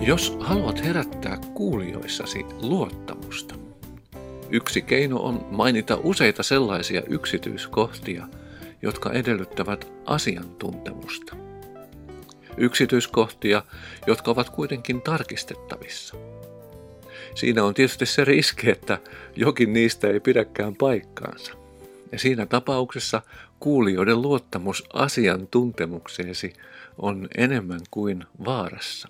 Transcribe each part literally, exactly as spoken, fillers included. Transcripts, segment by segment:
Jos haluat herättää kuulijoissasi luottamusta, yksi keino on mainita useita sellaisia yksityiskohtia, jotka edellyttävät asiantuntemusta. Yksityiskohtia, jotka ovat kuitenkin tarkistettavissa. Siinä on tietysti se riski, että jokin niistä ei pidäkään paikkaansa. Ja siinä tapauksessa kuulijoiden luottamus asiantuntemukseesi on enemmän kuin vaarassa.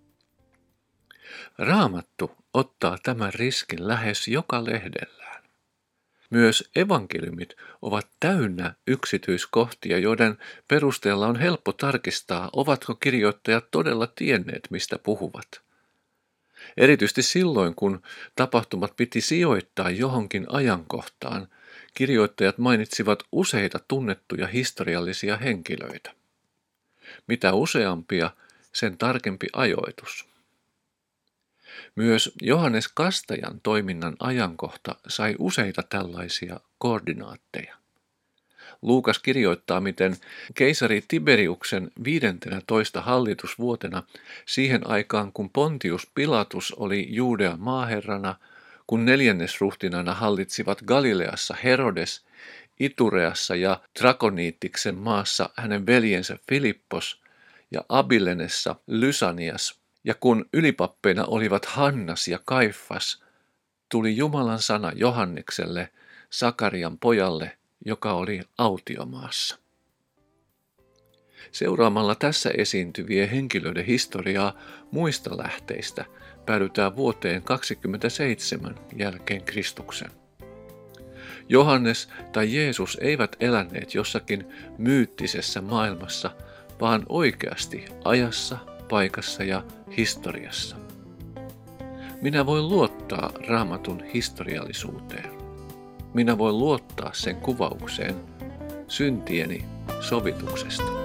Raamattu ottaa tämän riskin lähes joka lehdellään. Myös evankeliumit ovat täynnä yksityiskohtia, joiden perusteella on helppo tarkistaa, ovatko kirjoittajat todella tienneet, mistä puhuvat. Erityisesti silloin, kun tapahtumat piti sijoittaa johonkin ajankohtaan, kirjoittajat mainitsivat useita tunnettuja historiallisia henkilöitä. Mitä useampia, sen tarkempi ajoitus. Myös Johannes Kastajan toiminnan ajankohta sai useita tällaisia koordinaatteja. Luukas kirjoittaa, miten keisari Tiberiuksen viidentenätoista hallitusvuotena, siihen aikaan kun Pontius Pilatus oli Juudean maaherrana, kun neljännesruhtinana hallitsivat Galileassa Herodes, Itureassa ja Trakoniittiksen maassa hänen veljensä Filippos ja Abilenessa Lysanias, ja kun ylipappeina olivat Hannas ja Kaifas, tuli Jumalan sana Johannekselle, Sakarian pojalle, joka oli autiomaassa. Seuraamalla tässä esiintyvien henkilöiden historiaa muista lähteistä päädytään vuoteen kaksikymmentäseitsemän jälkeen Kristuksen. Johannes tai Jeesus eivät eläneet jossakin myyttisessä maailmassa, vaan oikeasti ajassa, paikassa ja historiassa. Minä voin luottaa Raamatun historiallisuuteen. Minä voin luottaa sen kuvaukseen syntieni sovituksesta.